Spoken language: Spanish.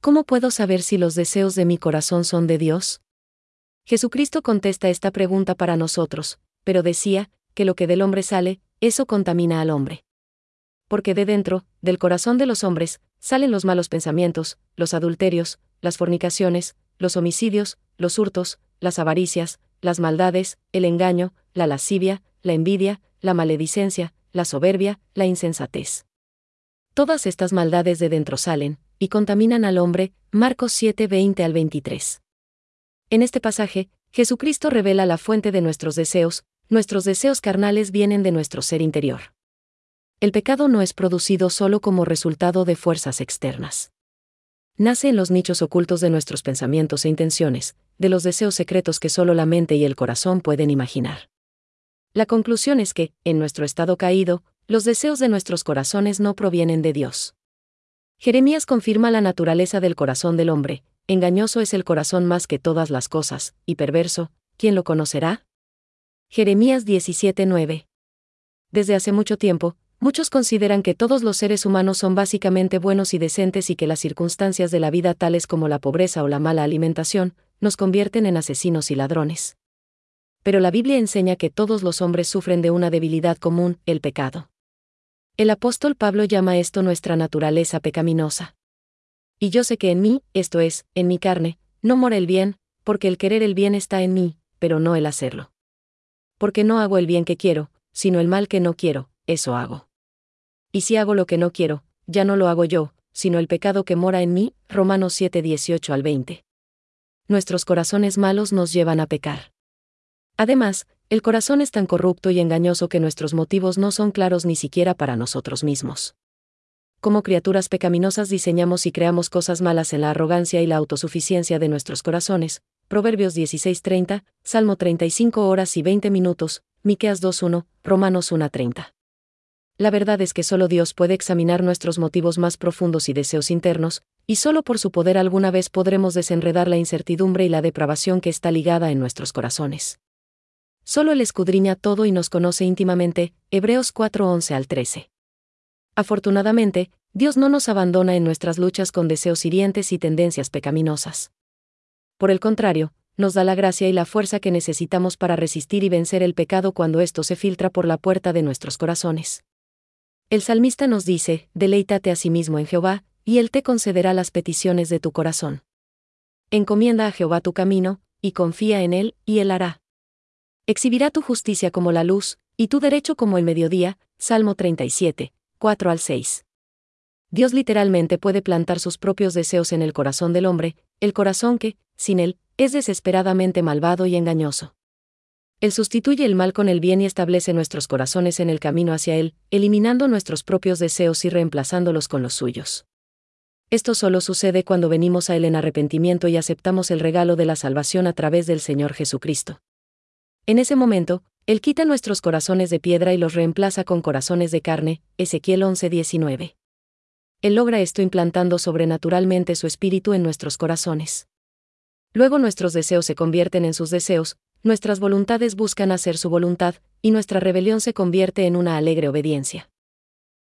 ¿cómo puedo saber si los deseos de mi corazón son de Dios? Jesucristo contesta esta pregunta para nosotros, pero decía que lo que del hombre sale, eso contamina al hombre. Porque de dentro, del corazón de los hombres, salen los malos pensamientos, los adulterios, las fornicaciones, los homicidios, los hurtos, las avaricias, las maldades, el engaño, la lascivia, la envidia, la maledicencia, la soberbia, la insensatez. Todas estas maldades de dentro salen, y contaminan al hombre. Marcos 7, 20 al 23. En este pasaje, Jesucristo revela la fuente de nuestros deseos carnales vienen de nuestro ser interior. El pecado no es producido solo como resultado de fuerzas externas. Nace en los nichos ocultos de nuestros pensamientos e intenciones, de los deseos secretos que solo la mente y el corazón pueden imaginar. La conclusión es que, en nuestro estado caído, los deseos de nuestros corazones no provienen de Dios. Jeremías confirma la naturaleza del corazón del hombre: engañoso es el corazón más que todas las cosas, y perverso, ¿quién lo conocerá? Jeremías 17:9. Desde hace mucho tiempo, muchos consideran que todos los seres humanos son básicamente buenos y decentes y que las circunstancias de la vida, tales como la pobreza o la mala alimentación, nos convierten en asesinos y ladrones. Pero la Biblia enseña que todos los hombres sufren de una debilidad común: el pecado. El apóstol Pablo llama esto nuestra naturaleza pecaminosa. Y yo sé que en mí, esto es, en mi carne, no mora el bien, porque el querer el bien está en mí, pero no el hacerlo. Porque no hago el bien que quiero, sino el mal que no quiero, eso hago. Y si hago lo que no quiero, ya no lo hago yo, sino el pecado que mora en mí. Romanos 7, 18 al 20. Nuestros corazones malos nos llevan a pecar. Además, el corazón es tan corrupto y engañoso que nuestros motivos no son claros ni siquiera para nosotros mismos. Como criaturas pecaminosas diseñamos y creamos cosas malas en la arrogancia y la autosuficiencia de nuestros corazones. Proverbios 16:30, Salmo 35 horas y 20 minutos, Miqueas 2:1, Romanos 1:30. La verdad es que solo Dios puede examinar nuestros motivos más profundos y deseos internos, y solo por su poder alguna vez podremos desenredar la incertidumbre y la depravación que está ligada en nuestros corazones. Solo Él escudriña todo y nos conoce íntimamente. Hebreos 4:11 al 13. Afortunadamente, Dios no nos abandona en nuestras luchas con deseos hirientes y tendencias pecaminosas. Por el contrario, nos da la gracia y la fuerza que necesitamos para resistir y vencer el pecado cuando esto se filtra por la puerta de nuestros corazones. El salmista nos dice: deleítate a sí mismo en Jehová, y Él te concederá las peticiones de tu corazón. Encomienda a Jehová tu camino, y confía en Él, y Él hará. Exhibirá tu justicia como la luz, y tu derecho como el mediodía. Salmo 37, 4 al 6. Dios literalmente puede plantar sus propios deseos en el corazón del hombre, el corazón que, sin Él, es desesperadamente malvado y engañoso. Él sustituye el mal con el bien y establece nuestros corazones en el camino hacia Él, eliminando nuestros propios deseos y reemplazándolos con los suyos. Esto solo sucede cuando venimos a Él en arrepentimiento y aceptamos el regalo de la salvación a través del Señor Jesucristo. En ese momento, Él quita nuestros corazones de piedra y los reemplaza con corazones de carne. Ezequiel 11:19. Él logra esto implantando sobrenaturalmente su espíritu en nuestros corazones. Luego nuestros deseos se convierten en sus deseos, nuestras voluntades buscan hacer su voluntad, y nuestra rebelión se convierte en una alegre obediencia.